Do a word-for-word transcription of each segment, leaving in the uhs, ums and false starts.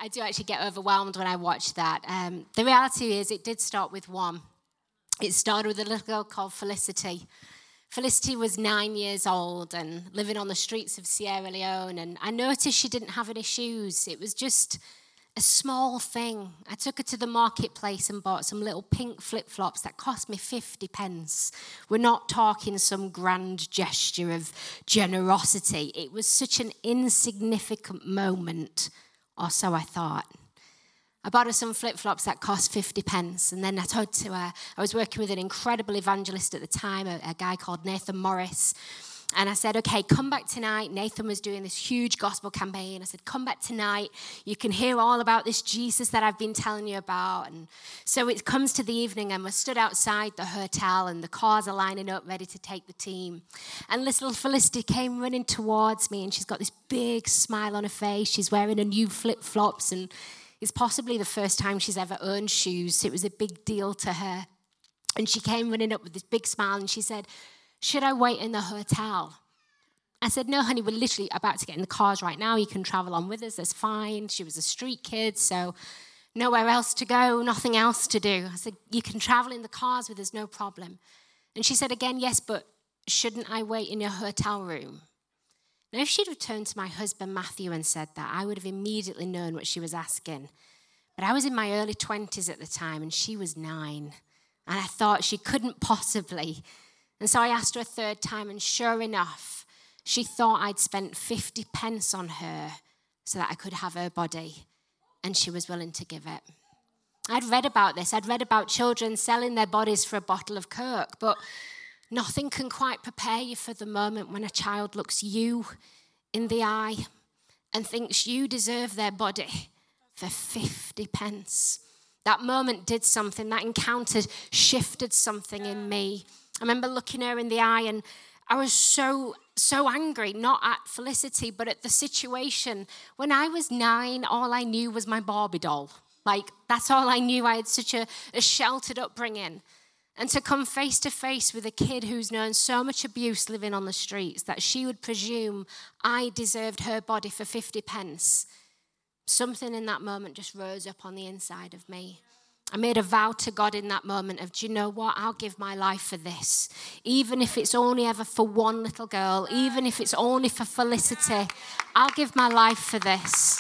I do actually get overwhelmed when I watch that. Um, the reality is it did start with one. It started with a little girl called Felicity. Felicity was nine years old and living on the streets of Sierra Leone, and I noticed she didn't have any shoes. It was just a small thing. I took her to the marketplace and bought some little pink flip-flops that cost me fifty pence. We're not talking some grand gesture of generosity. It was such an insignificant moment, or so I thought. I bought her some flip-flops that cost fifty pence, and then I told to her, I was working with an incredible evangelist at the time, a, a guy called Nathan Morris, and I said, okay, come back tonight. Nathan was doing this huge gospel campaign. I said, come back tonight. You can hear all about this Jesus that I've been telling you about. And so it comes to the evening, and we're stood outside the hotel, and the cars are lining up ready to take the team. And little Felicity came running towards me, and she's got this big smile on her face. She's wearing her new flip-flops, and it's possibly the first time she's ever owned shoes. So it was a big deal to her. And she came running up with this big smile, and she said, should I wait in the hotel? I said, no, honey, we're literally about to get in the cars right now. You can travel on with us. That's fine. She was a street kid, so nowhere else to go, nothing else to do. I said, you can travel in the cars with us, no problem. And she said again, yes, but shouldn't I wait in your hotel room? Now, if she'd have turned to my husband, Matthew, and said that, I would have immediately known what she was asking. But I was in my early twenties at the time, and she was nine. And I thought she couldn't possibly. And so I asked her a third time, and sure enough, she thought I'd spent fifty pence on her so that I could have her body, and she was willing to give it. I'd read about this. I'd read about children selling their bodies for a bottle of Coke, but nothing can quite prepare you for the moment when a child looks you in the eye and thinks you deserve their body for fifty pence. That moment did something. That encounter shifted something in me. I remember looking her in the eye, and I was so, so angry, not at Felicity, but at the situation. When I was nine, all I knew was my Barbie doll. Like, that's all I knew. I had such a, a sheltered upbringing. And to come face to face with a kid who's known so much abuse living on the streets that she would presume I deserved her body for fifty pence, something in that moment just rose up on the inside of me. I made a vow to God in that moment of, do you know what? I'll give my life for this. Even if it's only ever for one little girl, even if it's only for Felicity, I'll give my life for this.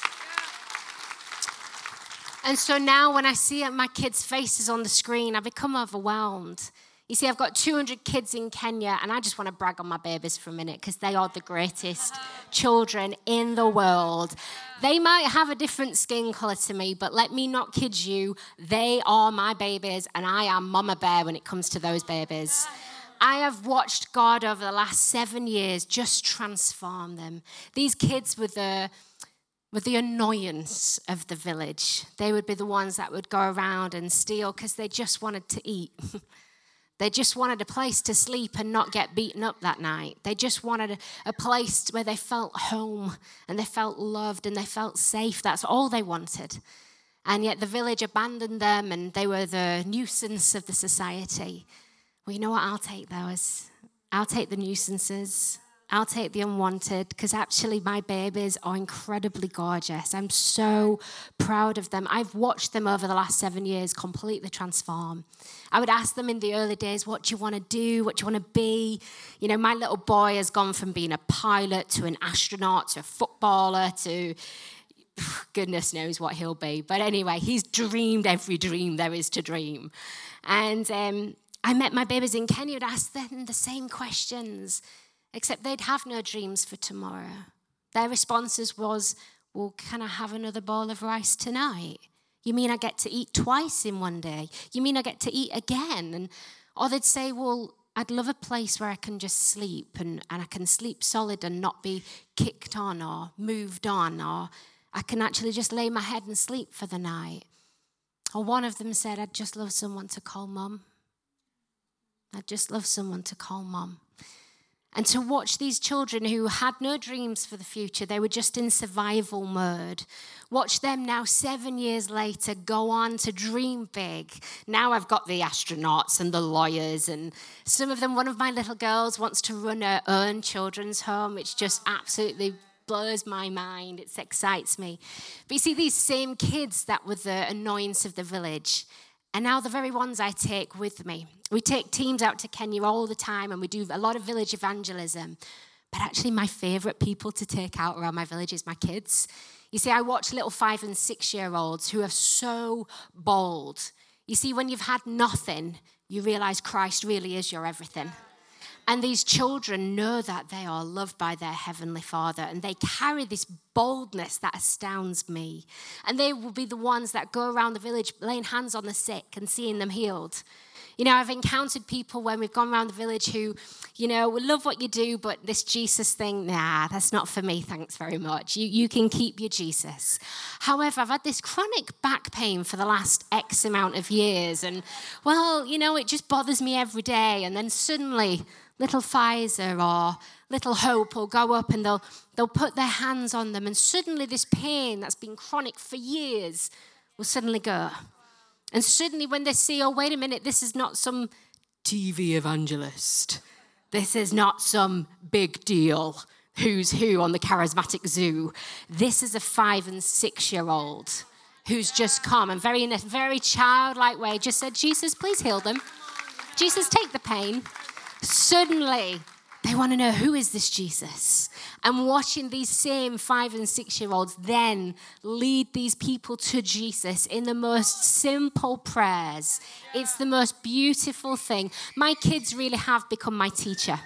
And so now when I see my kids' faces on the screen, I become overwhelmed. You see, I've got two hundred kids in Kenya, and I just want to brag on my babies for a minute because they are the greatest children in the world. They might have a different skin color to me, but let me not kid you, they are my babies, and I am Mama Bear when it comes to those babies. I have watched God over the last seven years just transform them. These kids with the with the annoyance of the village, they would be the ones that would go around and steal because they just wanted to eat. They just wanted a place to sleep and not get beaten up that night. They just wanted a, a place where they felt home and they felt loved and they felt safe. That's all they wanted. And yet the village abandoned them, and they were the nuisance of the society. Well, you know what? I'll take those. I'll take the nuisances. I'll take the unwanted, because actually my babies are incredibly gorgeous. I'm so proud of them. I've watched them over the last seven years completely transform. I would ask them in the early days, what do you want to do? What do you want to be? You know, my little boy has gone from being a pilot to an astronaut to a footballer to goodness knows what he'll be. But anyway, he's dreamed every dream there is to dream. And um, I met my babies in Kenya and asked them the same questions, except they'd have no dreams for tomorrow. Their responses was, well, can I have another bowl of rice tonight? You mean I get to eat twice in one day? You mean I get to eat again? And or they'd say, well, I'd love a place where I can just sleep and, and I can sleep solid and not be kicked on or moved on, or I can actually just lay my head and sleep for the night. Or one of them said, I'd just love someone to call mum. I'd just love someone to call mum. And to watch these children who had no dreams for the future, they were just in survival mode. Watch them now, seven years later, go on to dream big. Now I've got the astronauts and the lawyers, and some of them, one of my little girls wants to run her own children's home, which just absolutely blows my mind. It excites me. But you see, these same kids that were the annoyance of the village are now the very ones I take with me. We take teams out to Kenya all the time, and we do a lot of village evangelism. But actually, my favorite people to take out around my village is my kids. You see, I watch little five and six-year-olds who are so bold. You see, when you've had nothing, you realize Christ really is your everything. And these children know that they are loved by their Heavenly Father, and they carry this boldness that astounds me. And they will be the ones that go around the village laying hands on the sick and seeing them healed. You know, I've encountered people when we've gone around the village who, you know, we love what you do, but this Jesus thing, nah, that's not for me, thanks very much. You, you can keep your Jesus. However, I've had this chronic back pain for the last X amount of years, and, well, you know, it just bothers me every day, and then suddenly little Pfizer or little Hope will go up and they'll they'll put their hands on them, and suddenly this pain that's been chronic for years will suddenly go. And suddenly when they see, oh, wait a minute, this is not some T V evangelist. This is not some big deal who's who on the charismatic zoo. This is a five and six-year-old who's just come and very in a very childlike way just said, Jesus, please heal them. Jesus, take the pain. Suddenly, they want to know, who is this Jesus? And watching these same five and six-year-olds then lead these people to Jesus in the most simple prayers. It's the most beautiful thing. My kids really have become my teacher.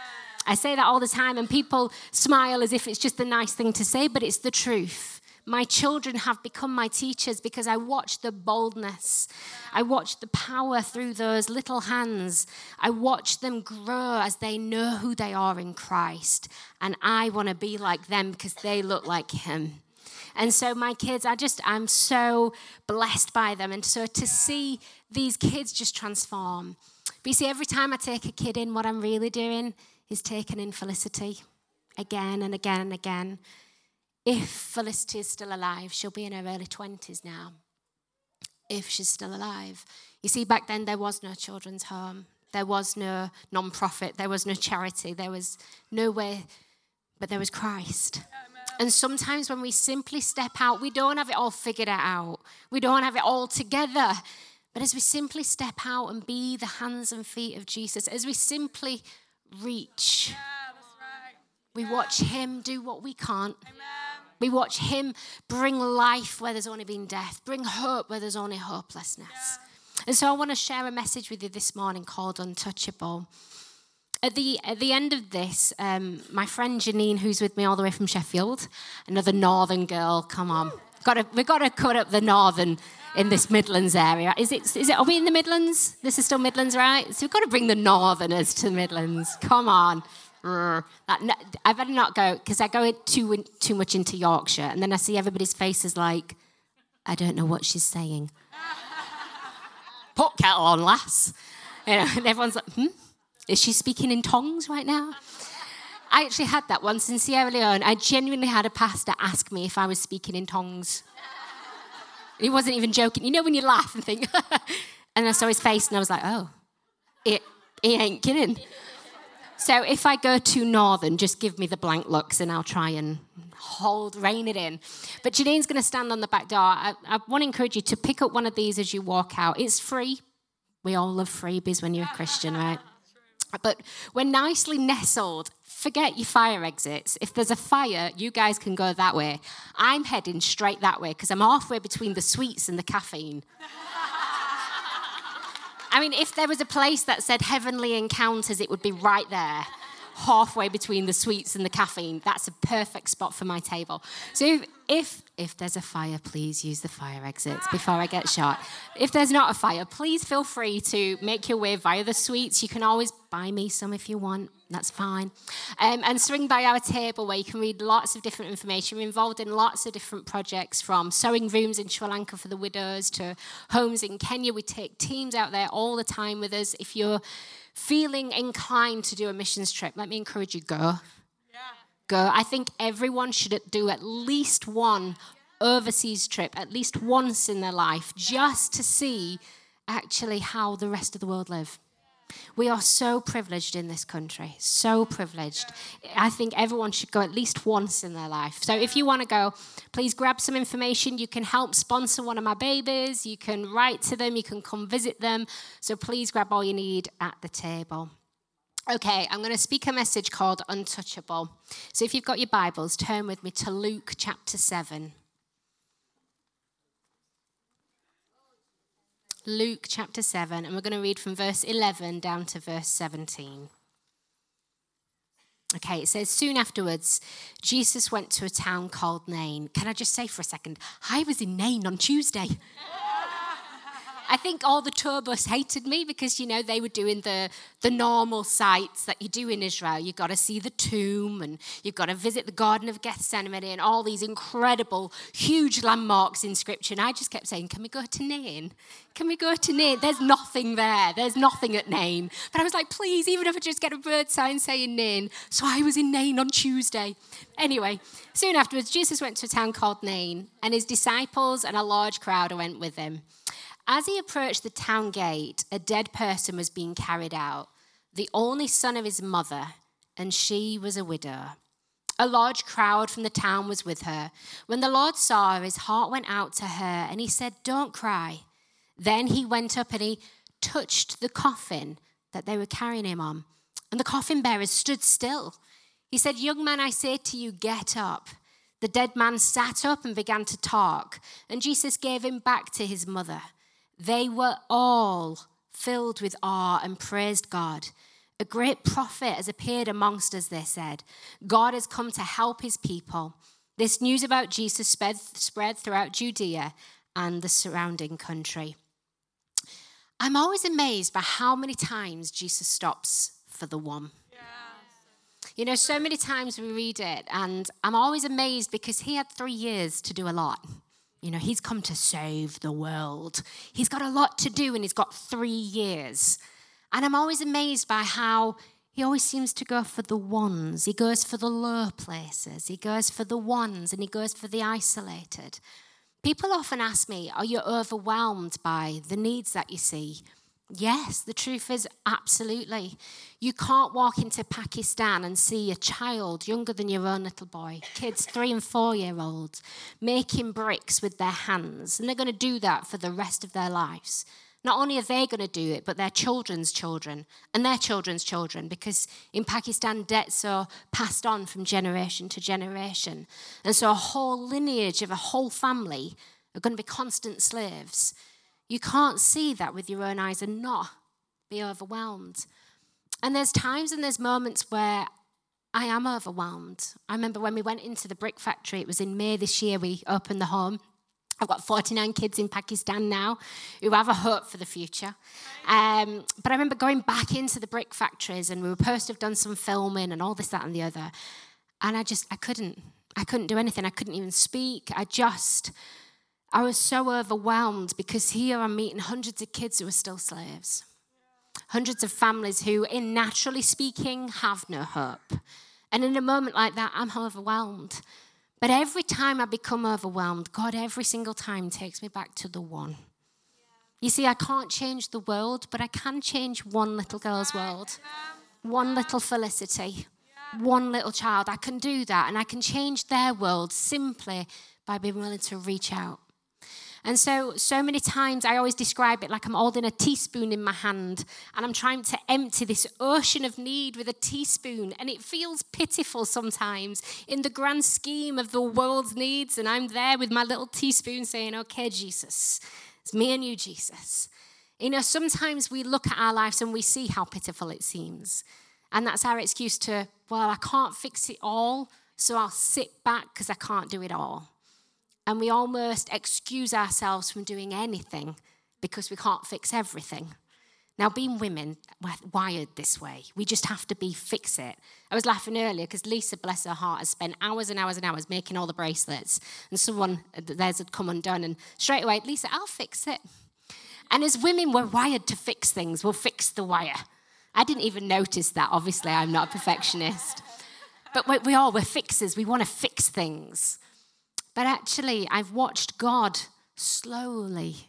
I say that all the time, and people smile as if it's just a nice thing to say, but it's the truth. My children have become my teachers because I watch the boldness. I watch the power through those little hands. I watch them grow as they know who they are in Christ. And I want to be like them because they look like him. And so my kids, I just, I'm so blessed by them. And so to see these kids just transform. But you see, every time I take a kid in, what I'm really doing is taking in Felicity again and again and again. If Felicity is still alive, she'll be in her early twenties now. If she's still alive. You see, back then there was no children's home. There was no non-profit. There was no charity. There was no way, but there was Christ. Amen. And sometimes when we simply step out, we don't have it all figured out. We don't have it all together. But as we simply step out and be the hands and feet of Jesus, as we simply reach, yeah, that's right. we yeah. watch him do what we can't. Amen. We watch him bring life where there's only been death, bring hope where there's only hopelessness. Yeah. And so I want to share a message with you this morning called Untouchable. At the at the end of this, um, my friend Janine, who's with me all the way from Sheffield, another northern girl, come on. Got to, we've got to cut up the northern in this Midlands area. Is it? Is it? Are we in the Midlands? This is still Midlands, right? So we've got to bring the northerners to the Midlands. Come on. That, I better not go, because I go too too much into Yorkshire, and then I see everybody's faces like, I don't know what she's saying. Put kettle on, lass. You know, and everyone's like, hmm? Is she speaking in tongues right now? I actually had that once in Sierra Leone. I genuinely had a pastor ask me if I was speaking in tongues. He wasn't even joking. You know when you laugh and think, and I saw his face, and I was like, oh, it, he ain't kidding. So if I go too northern, just give me the blank looks and I'll try and hold, rein it in. But Janine's going to stand on the back door. I, I want to encourage you to pick up one of these as you walk out. It's free. We all love freebies when you're a Christian, right? But when nicely nestled, forget your fire exits. If there's a fire, you guys can go that way. I'm heading straight that way because I'm halfway between the sweets and the caffeine. I mean, if there was a place that said heavenly encounters, it would be right there, halfway between the sweets and the caffeine. That's a perfect spot for my table. So if if, if there's a fire, please use the fire exits before I get shot. If there's not a fire, please feel free to make your way via the sweets. You can always buy me some if you want. That's fine. Um, and swing by our table where you can read lots of different information. We're involved in lots of different projects, from sewing rooms in Sri Lanka for the widows to homes in Kenya. We take teams out there all the time with us. If you're feeling inclined to do a missions trip, let me encourage you, go. Yeah. Go. I think everyone should do at least one overseas trip, at least once in their life, just to see actually how the rest of the world live. We are so privileged in this country, so privileged. I think everyone should go at least once in their life. So if you want to go, please grab some information. You can help sponsor one of my babies. You can write to them. You can come visit them. So please grab all you need at the table. Okay, I'm going to speak a message called Untouchable. So if you've got your Bibles, turn with me to Luke chapter seven. Luke chapter seven, and we're going to read from verse eleven down to verse seventeen. Okay, it says, soon afterwards, Jesus went to a town called Nain. Can I just say for a second, I was in Nain on Tuesday. I think all the tour bus hated me because, you know, they were doing the, the normal sites that you do in Israel. You've got to see the tomb and you've got to visit the Garden of Gethsemane and all these incredible, huge landmarks in Scripture. And I just kept saying, can we go to Nain? Can we go to Nain? There's nothing there. There's nothing at Nain. But I was like, please, even if I just get a bird sign saying Nain. So I was in Nain on Tuesday. Anyway, soon afterwards, Jesus went to a town called Nain, and his disciples and a large crowd went with him. As he approached the town gate, a dead person was being carried out, the only son of his mother, and she was a widow. A large crowd from the town was with her. When the Lord saw her, his heart went out to her, and he said, don't cry. Then he went up and he touched the coffin that they were carrying him on, and the coffin bearers stood still. He said, young man, I say to you, get up. The dead man sat up and began to talk, and Jesus gave him back to his mother. They were all filled with awe and praised God. A great prophet has appeared amongst us, they said. God has come to help his people. This news about Jesus spread, spread throughout Judea and the surrounding country. I'm always amazed by how many times Jesus stops for the one. You know, so many times we read it, and I'm always amazed because he had three years to do a lot. You know, he's come to save the world. He's got a lot to do, and he's got three years. And I'm always amazed by how he always seems to go for the ones. He goes for the low places. He goes for the ones, and he goes for the isolated. People often ask me, are you overwhelmed by the needs that you see? Yes, the truth is absolutely. You can't walk into Pakistan and see a child younger than your own little boy, kids three and four year olds, making bricks with their hands. And they're going to do that for the rest of their lives. Not only are they going to do it, but their children's children and their children's children, because in Pakistan, debts are passed on from generation to generation. And so a whole lineage of a whole family are going to be constant slaves. You can't see that with your own eyes and not be overwhelmed. And there's times and there's moments where I am overwhelmed. I remember when we went into the brick factory, it was in May this year, we opened the home. I've got forty-nine kids in Pakistan now who have a hope for the future. Um, but I remember going back into the brick factories, and we were supposed to have done some filming and all this, that, and the other. And I just, I couldn't. I couldn't do anything. I couldn't even speak. I just... I was so overwhelmed because here I'm meeting hundreds of kids who are still slaves. Hundreds of families who, in naturally speaking, have no hope. And in a moment like that, I'm overwhelmed. But every time I become overwhelmed, God every single time takes me back to the one. You see, I can't change the world, but I can change one little girl's world. One little Felicity. One little child. I can do that, and I can change their world simply by being willing to reach out. And so, so many times I always describe it like I'm holding a teaspoon in my hand and I'm trying to empty this ocean of need with a teaspoon. And it feels pitiful sometimes in the grand scheme of the world's needs. And I'm there with my little teaspoon saying, okay, Jesus, it's me and you, Jesus. You know, sometimes we look at our lives and we see how pitiful it seems. And that's our excuse to, well, I can't fix it all, so I'll sit back because I can't do it all. And we almost excuse ourselves from doing anything because we can't fix everything. Now, being women, we're wired this way. We just have to be fix it. I was laughing earlier because Lisa, bless her heart, has spent hours and hours and hours making all the bracelets. And someone, theirs had come undone. And straight away, Lisa, I'll fix it. And as women, we're wired to fix things. We'll fix the wire. I didn't even notice that. Obviously, I'm not a perfectionist. But we, we all, we're fixers. We want to fix things. But actually, I've watched God slowly,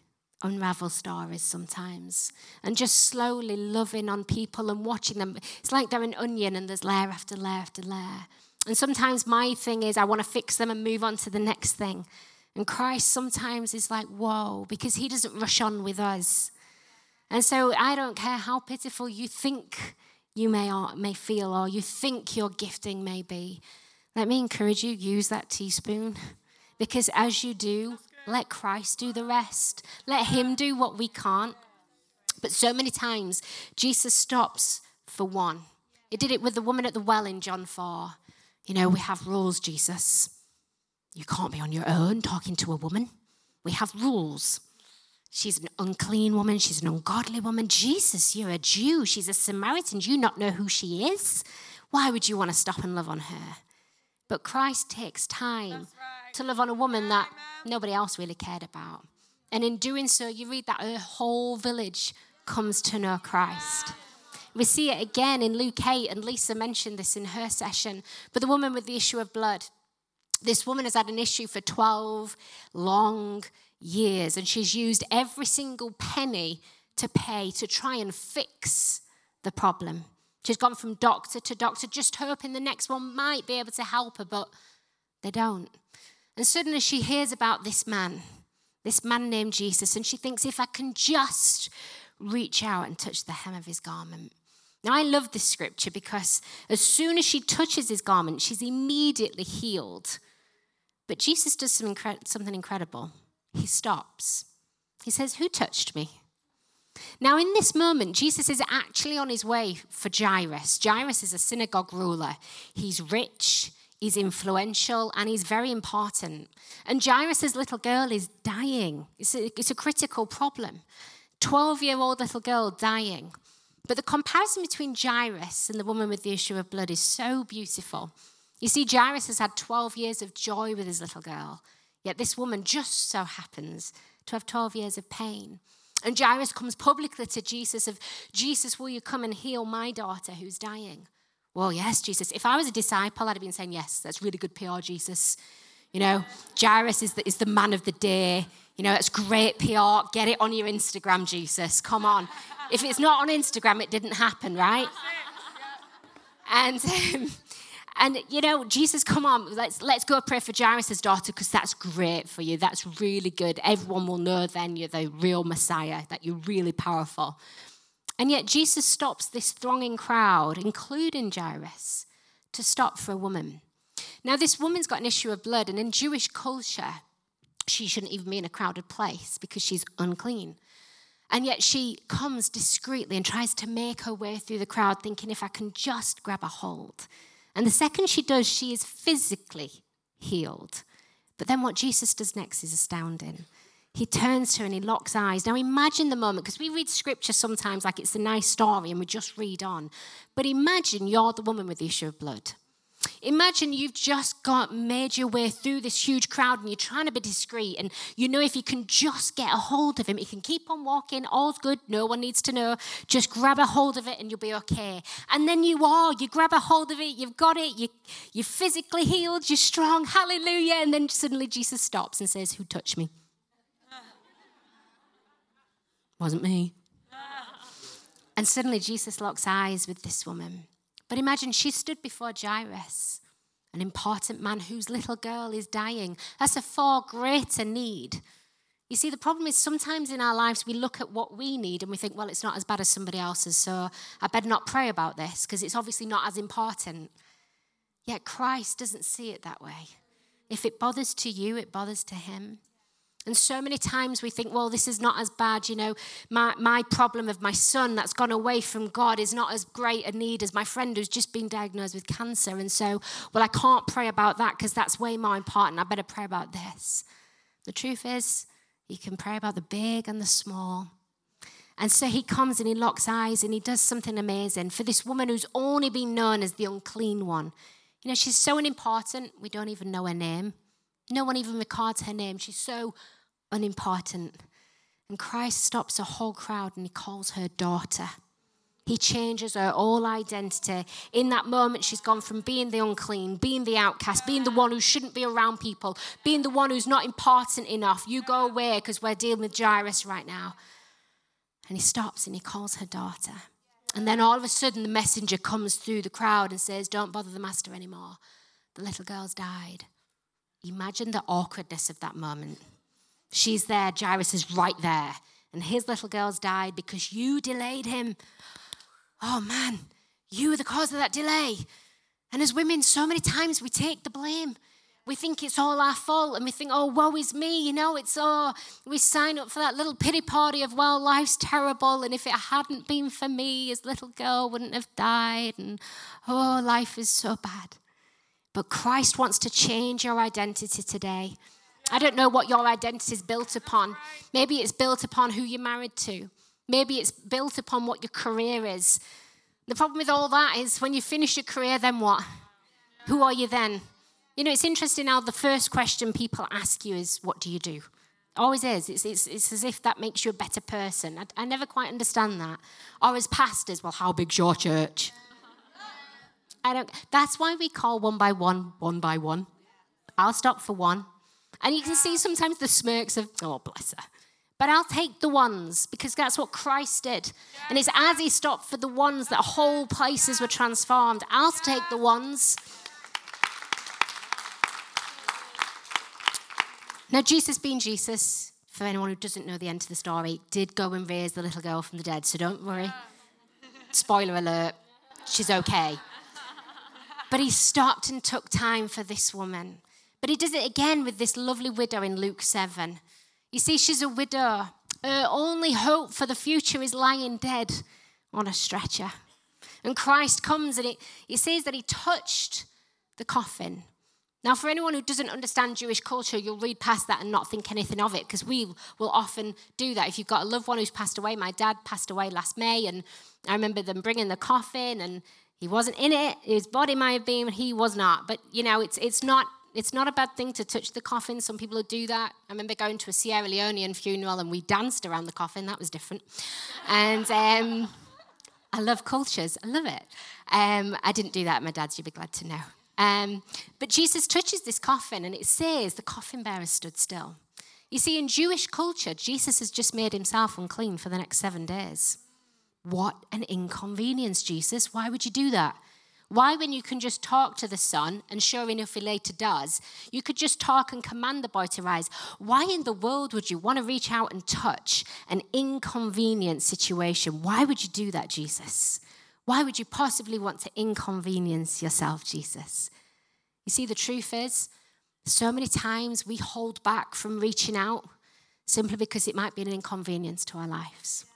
unravel stories sometimes and just slowly loving on people and watching them. It's like they're an onion and there's layer after layer after layer. And sometimes my thing is I want to fix them and move on to the next thing. And Christ sometimes is like, whoa, because he doesn't rush on with us. And so I don't care how pitiful you think you may or may feel or you think your gifting may be. Let me encourage you, use that teaspoon. Because as you do, let Christ do the rest. Let him do what we can't. But so many times, Jesus stops for one. He did it with the woman at the well in John four. You know, we have rules, Jesus. You can't be on your own talking to a woman. We have rules. She's an unclean woman. She's an ungodly woman. Jesus, you're a Jew. She's a Samaritan. Do you not know who she is? Why would you want to stop and love on her? But Christ takes time right. to love on a woman that nobody else really cared about. And in doing so, you read that her whole village comes to know Christ. We see it again in Luke eight, and Lisa mentioned this in her session. But the woman with the issue of blood, this woman has had an issue for twelve long years, and she's used every single penny to pay to try and fix the problem. She's gone from doctor to doctor, just hoping the next one might be able to help her, but they don't. And suddenly she hears about this man, this man named Jesus, and she thinks, if I can just reach out and touch the hem of his garment. Now, I love this scripture because as soon as she touches his garment, she's immediately healed. But Jesus does some incre- something incredible. He stops. He says, who touched me? Now, in this moment, Jesus is actually on his way for Jairus. Jairus is a synagogue ruler. He's rich, he's influential, and he's very important. And Jairus' little girl is dying. It's a, it's a critical problem. twelve-year-old little girl dying. But the comparison between Jairus and the woman with the issue of blood is so beautiful. You see, Jairus has had twelve years of joy with his little girl, yet this woman just so happens to have twelve years of pain. And Jairus comes publicly to Jesus of, Jesus, will you come and heal my daughter who's dying? Well, yes, Jesus. If I was a disciple, I'd have been saying, yes, that's really good P R, Jesus. You know, Jairus is the, is the man of the day. You know, that's great P R. Get it on your Instagram, Jesus. Come on. If it's not on Instagram, it didn't happen, right? And... Um, And, you know, Jesus, come on, let's let's go pray for Jairus' daughter because that's great for you. That's really good. Everyone will know then you're the real Messiah, that you're really powerful. And yet Jesus stops this thronging crowd, including Jairus, to stop for a woman. Now, this woman's got an issue of blood, and in Jewish culture, she shouldn't even be in a crowded place because she's unclean. And yet she comes discreetly and tries to make her way through the crowd, thinking, if I can just grab a hold. And the second she does, she is physically healed. But then what Jesus does next is astounding. He turns to her and he locks eyes. Now imagine the moment, because we read scripture sometimes like it's a nice story and we just read on. But imagine you're the woman with the issue of blood. Imagine you've just got made your way through this huge crowd and you're trying to be discreet, and you know if you can just get a hold of him, you can keep on walking, all's good, no one needs to know, just grab a hold of it and you'll be okay. And then you are, you grab a hold of it, you've got it, you, you're physically healed, you're strong, hallelujah, and then suddenly Jesus stops and says, who touched me? Wasn't me. And suddenly Jesus locks eyes with this woman. But imagine she stood before Jairus, an important man whose little girl is dying. That's a far greater need. You see, the problem is sometimes in our lives we look at what we need and we think, well, it's not as bad as somebody else's, so I better not pray about this because it's obviously not as important. Yet Christ doesn't see it that way. If it bothers to you, it bothers to him. And so many times we think, well, this is not as bad, you know, my, my problem of my son that's gone away from God is not as great a need as my friend who's just been diagnosed with cancer. And so, well, I can't pray about that because that's way more important. I better pray about this. The truth is, you can pray about the big and the small. And so he comes and he locks eyes and he does something amazing for this woman who's only been known as the unclean one. You know, she's so unimportant, we don't even know her name. No one even records her name. She's so unimportant. And Christ stops a whole crowd and he calls her daughter. He changes her whole identity. In that moment, she's gone from being the unclean, being the outcast, being the one who shouldn't be around people, being the one who's not important enough. You go away because we're dealing with Jairus right now. And he stops and he calls her daughter. And then all of a sudden, the messenger comes through the crowd and says, don't bother the master anymore. The little girl's died. Imagine the awkwardness of that moment. She's there, Jairus is right there. And his little girl's died because you delayed him. Oh man, you were the cause of that delay. And as women, so many times we take the blame. We think it's all our fault and we think, oh, woe is me. You know, it's all, we sign up for that little pity party of, well, life's terrible. And if it hadn't been for me, his little girl wouldn't have died. And oh, life is so bad. But Christ wants to change your identity today. I don't know what your identity is built upon. Maybe it's built upon who you're married to. Maybe it's built upon what your career is. The problem with all that is when you finish your career, then what? Who are you then? You know, it's interesting how the first question people ask you is, what do you do? Always is. It's, it's, it's as if that makes you a better person. I, I never quite understand that. Or as pastors, well, how big's your church? I don't. That's why we call one by one, one by one. I'll stop for one. And you can see sometimes the smirks of, oh, bless her. But I'll take the ones because that's what Christ did. And it's as he stopped for the ones that whole places were transformed. I'll take the ones. Now, Jesus being Jesus, for anyone who doesn't know the end of the story, did go and raise the little girl from the dead. So don't worry. Spoiler alert, she's okay. But he stopped and took time for this woman. But he does it again with this lovely widow in Luke seven. You see, she's a widow. Her only hope for the future is lying dead on a stretcher. And Christ comes and it, it says that he touched the coffin. Now, for anyone who doesn't understand Jewish culture, you'll read past that and not think anything of it because we will often do that. If you've got a loved one who's passed away, my dad passed away last May, and I remember them bringing the coffin, and he wasn't in it. His body might have been, he was not. But, you know, it's it's not it's not a bad thing to touch the coffin. Some people do that. I remember going to a Sierra Leonean funeral, and we danced around the coffin. That was different. And um, I love cultures. I love it. Um, I didn't do that at my dad's, you'd be glad to know. Um, but Jesus touches this coffin and it says the coffin bearer stood still. You see, in Jewish culture, Jesus has just made himself unclean for the next seven days. What an inconvenience, Jesus. Why would you do that? Why, when you can just talk to the son, and sure enough he later does, you could just talk and command the boy to rise. Why in the world would you want to reach out and touch an inconvenient situation? Why would you do that, Jesus? Why would you possibly want to inconvenience yourself, Jesus? You see, the truth is, so many times we hold back from reaching out simply because it might be an inconvenience to our lives.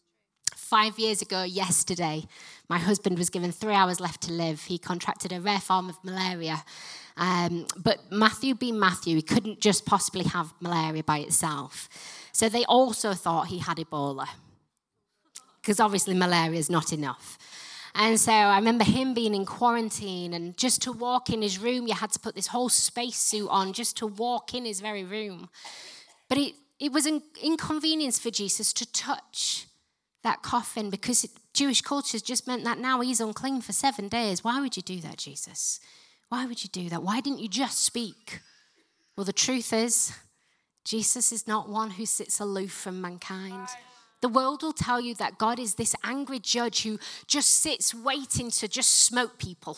Five years ago, yesterday, my husband was given three hours left to live. He contracted a rare form of malaria. Um, but Matthew being Matthew, he couldn't just possibly have malaria by itself. So they also thought he had Ebola, because obviously malaria is not enough. And so I remember him being in quarantine, and just to walk in his room, you had to put this whole spacesuit on just to walk in his very room. But it, it was an inconvenience for Jesus to touch that coffin, because it, Jewish culture has just meant that now he's unclean for seven days. Why would you do that, Jesus? Why would you do that? Why didn't you just speak? Well, the truth is, Jesus is not one who sits aloof from mankind. The world will tell you that God is this angry judge who just sits waiting to just smoke people.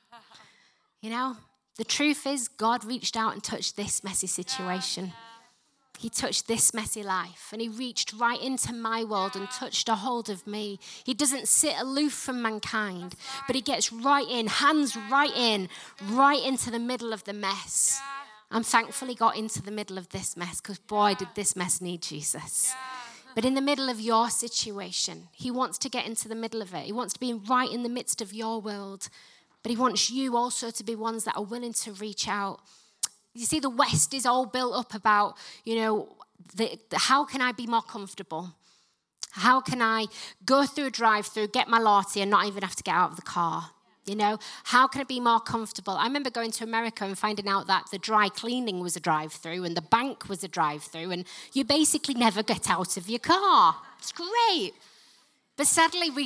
You know, the truth is God reached out and touched this messy situation. He touched this messy life, and he reached right into my world and touched a hold of me. He doesn't sit aloof from mankind, but he gets right in, hands right in, right into the middle of the mess. I'm thankfully got into the middle of this mess, because boy, did this mess need Jesus. But in the middle of your situation, he wants to get into the middle of it. He wants to be right in the midst of your world, but he wants you also to be ones that are willing to reach out. You see, the West is all built up about, you know, the, the, how can I be more comfortable? How can I go through a drive-through, get my latte, and not even have to get out of the car? You know, how can I be more comfortable? I remember going to America and finding out that the dry cleaning was a drive-through and the bank was a drive-through, and you basically never get out of your car. It's great. But sadly, we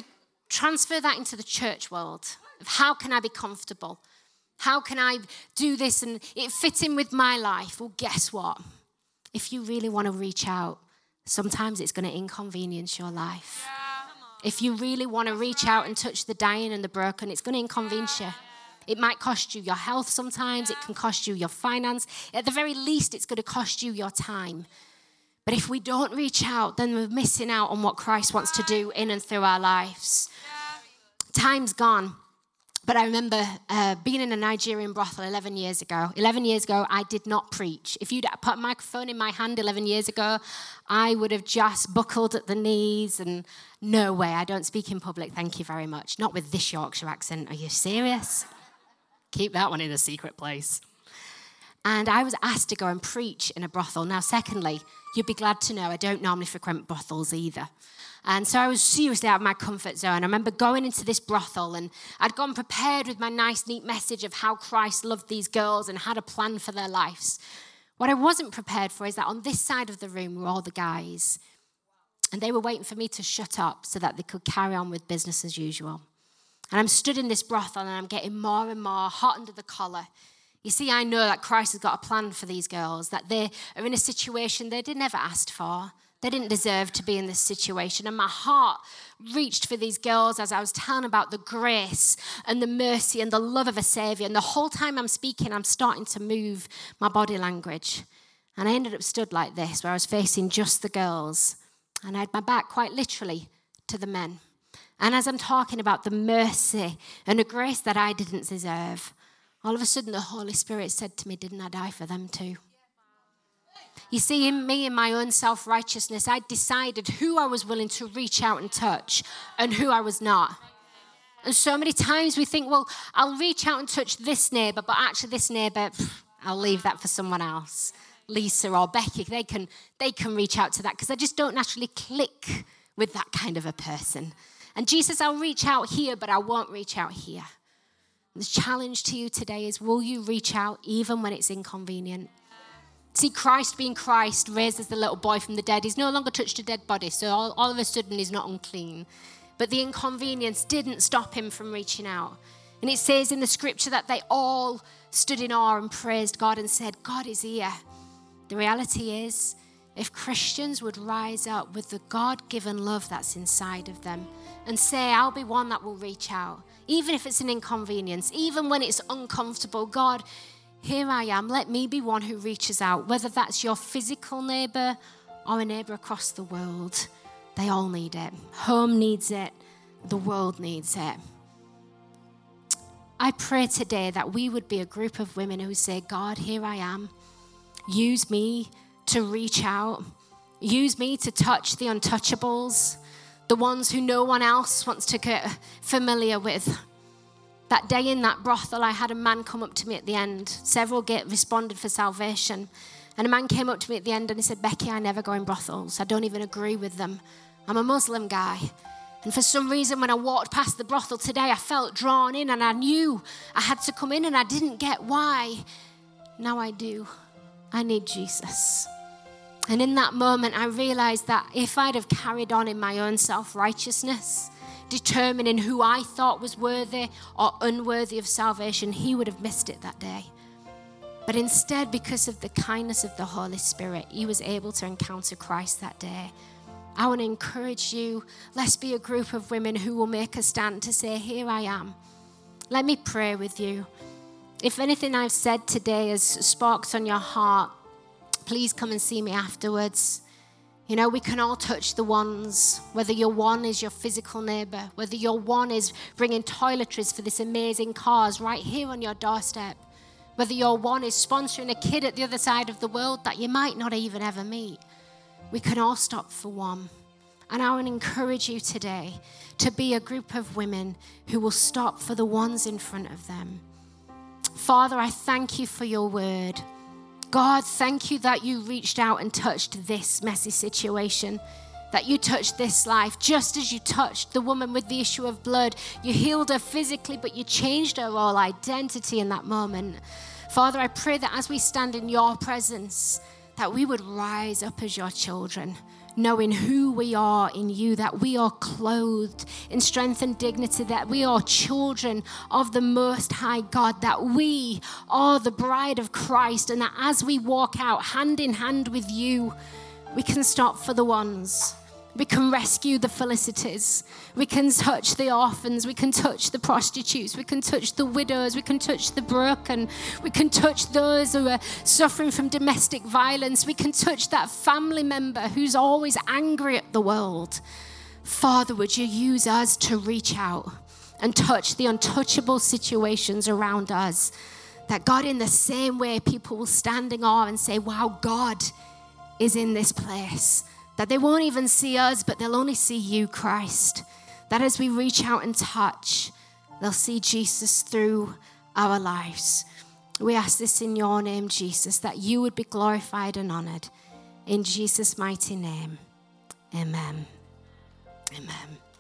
Transfer that into the church world. Of how can I be comfortable? How can I do this and it fit in with my life? Well, guess what? If you really want to reach out, sometimes it's going to inconvenience your life. Yeah. If you really want to reach out and touch the dying and the broken, it's going to inconvenience you. It might cost you your health sometimes. It can cost you your finance. At the very least, it's going to cost you your time. But if we don't reach out, then we're missing out on what Christ wants to do in and through our lives. Time's gone. But I remember uh, being in a Nigerian brothel eleven years ago. eleven years ago, I did not preach. If you'd put a microphone in my hand eleven years ago, I would have just buckled at the knees and no way, I don't speak in public, thank you very much. Not with this Yorkshire accent. Are you serious? Keep that one in a secret place. And I was asked to go and preach in a brothel. Now, secondly, you'd be glad to know I don't normally frequent brothels either. And so I was seriously out of my comfort zone. I remember going into this brothel and I'd gone prepared with my nice, neat message of how Christ loved these girls and had a plan for their lives. What I wasn't prepared for is that on this side of the room were all the guys. And they were waiting for me to shut up so that they could carry on with business as usual. And I'm stood in this brothel and I'm getting more and more hot under the collar. You see, I know that Christ has got a plan for these girls, that they are in a situation they did never asked for. They didn't deserve to be in this situation. And my heart reached for these girls as I was telling about the grace and the mercy and the love of a Savior. And the whole time I'm speaking, I'm starting to move my body language. And I ended up stood like this, where I was facing just the girls. And I had my back quite literally to the men. And as I'm talking about the mercy and the grace that I didn't deserve, all of a sudden the Holy Spirit said to me, didn't I die for them too? You see, in me, in my own self-righteousness, I decided who I was willing to reach out and touch and who I was not. And so many times we think, well, I'll reach out and touch this neighbour, but actually this neighbour, I'll leave that for someone else. Lisa or Becky, they can, they can reach out to that because I just don't naturally click with that kind of a person. And Jesus, I'll reach out here, but I won't reach out here. The challenge to you today is, will you reach out even when it's inconvenient? See, Christ being Christ raises the little boy from the dead. He's no longer touched a dead body, so all, all of a sudden he's not unclean. But the inconvenience didn't stop him from reaching out. And it says in the scripture that they all stood in awe and praised God and said, God is here. The reality is, if Christians would rise up with the God-given love that's inside of them and say, I'll be one that will reach out, even if it's an inconvenience, even when it's uncomfortable, God, here I am, let me be one who reaches out, whether that's your physical neighbour or a neighbour across the world. They all need it. Home needs it. The world needs it. I pray today that we would be a group of women who say, God, here I am. Use me to reach out. Use me to touch the untouchables, the ones who no one else wants to get familiar with. That day in that brothel, I had a man come up to me at the end. Several get responded for salvation. And a man came up to me at the end and he said, Becky, I never go in brothels. I don't even agree with them. I'm a Muslim guy. And for some reason, when I walked past the brothel today, I felt drawn in and I knew I had to come in and I didn't get why. Now I do. I need Jesus. And in that moment, I realized that if I'd have carried on in my own self-righteousness, determining who I thought was worthy or unworthy of salvation, he would have missed it that day. But instead, because of the kindness of the Holy Spirit, he was able to encounter Christ that day. I want to encourage you, let's be a group of women who will make a stand to say, here I am. Let me pray with you. If anything I've said today has sparked on your heart, please come and see me afterwards. You know, we can all touch the ones, whether your one is your physical neighbour, whether your one is bringing toiletries for this amazing cause right here on your doorstep, whether your one is sponsoring a kid at the other side of the world that you might not even ever meet. We can all stop for one. And I want to encourage you today to be a group of women who will stop for the ones in front of them. Father, I thank you for your word. God, thank you that you reached out and touched this messy situation, that you touched this life, just as you touched the woman with the issue of blood. You healed her physically, but you changed her whole identity in that moment. Father, I pray that as we stand in your presence, that we would rise up as your children, knowing who we are in you, that we are clothed in strength and dignity, that we are children of the Most High God, that we are the bride of Christ, and that as we walk out hand in hand with you, we can stop for the ones. We can rescue the felicities. We can touch the orphans. We can touch the prostitutes. We can touch the widows. We can touch the broken. We can touch those who are suffering from domestic violence. We can touch that family member who's always angry at the world. Father, would you use us to reach out and touch the untouchable situations around us? That God, in the same way, people will stand in awe and say, wow, God is in this place. That they won't even see us, but they'll only see you, Christ. That as we reach out and touch, they'll see Jesus through our lives. We ask this in your name, Jesus, that you would be glorified and honored. In Jesus' mighty name, amen. Amen.